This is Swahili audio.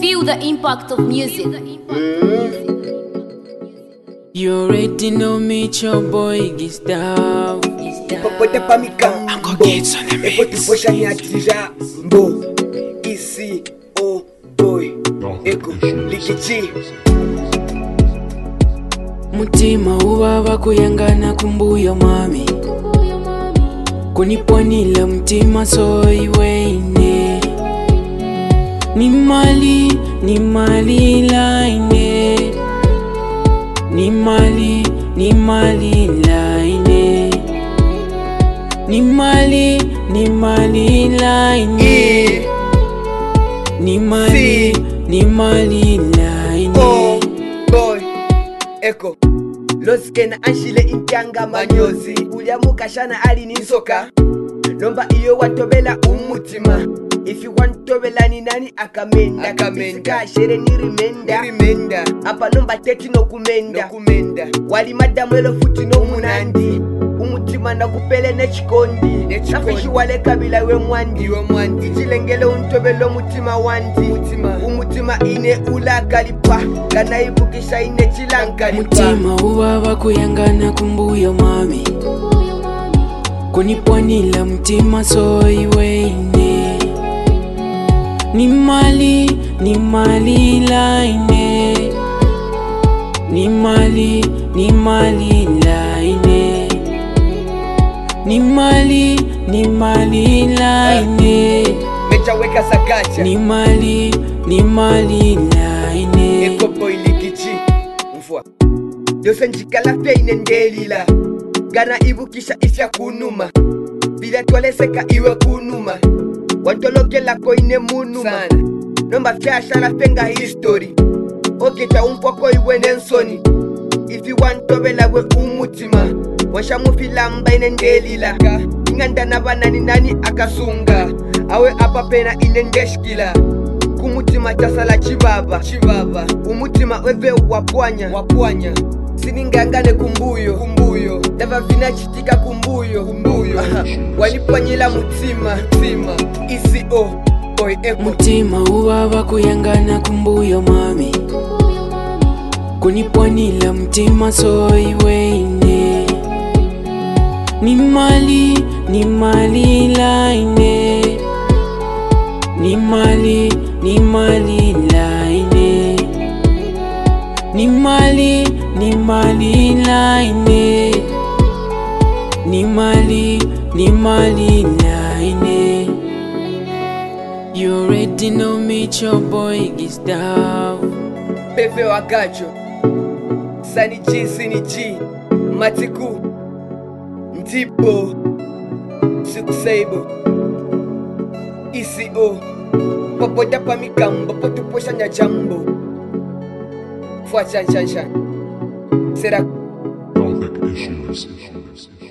Feel the impact of music. You already know me, your boy gets down. Popote pa mikambo, I'm gonna get on the mix. epo tuposha nyatija mbo. Isi oh boy, eko likichi. Mutima ubaba kuyangana kumbuyo mami, kunipwanila mtima so iweine. Ni mali laine, ni mali laine, ni mali laine, ni mali laine. Oh boy, eko loskena anshile inkyanga manyozi. Uliamuka shana ali nisoka, nomba iyo watobela umutima. If you want to belani nani akamenda Katika shere ni rimenda Apa nomba teti no kumenda Wali madamu elo futi no munandi Umutima na kupele nechikondi Nafishi wale kabila we mwandi Ichilengele untobelo mutima wandi Umutima ine ula kalipa Kana ibukisha ine chilankalipa. Mutima ubaba kuyangana kumbuyo mami, kunipwanila mtima so iweine. Ni mali laine, ni mali laine, ni mali laine, Mecha weka sakacha ni mali laine. Eko boy likichi mfua Dose njikala feine ndelila Gana ibukisha isya kunuma Bila twaleseka iwe kunuma Wantoloke lako ine munuma Nomba fiasha la fenga history Oketa umkwako iwe nensoni If you want to bela we umutima Washa mufilamba ine ndelila Inganda na banani nani akasunga Awe apa pena ine ndeshkila Kumutima tasala chibaba Umutima weve wapwanya Siningangane kumbuyo Dava vina chitika kumbuyo Wanipwanyila mutima Isi oh boy eko. Mutima ubaba kuyangana kumbuyo mami, kunipwanila mtima so iweine. Ni mali laine, ni mali laine, ni mali laine, ni mali laine. You already know me, your boy gets down. Pepe wakacho Sani G Matiku Ndipo Sukuseibo Isi o Popote pa mikambo Potuposha nya jambo Fwa chan Sera Conflict issues.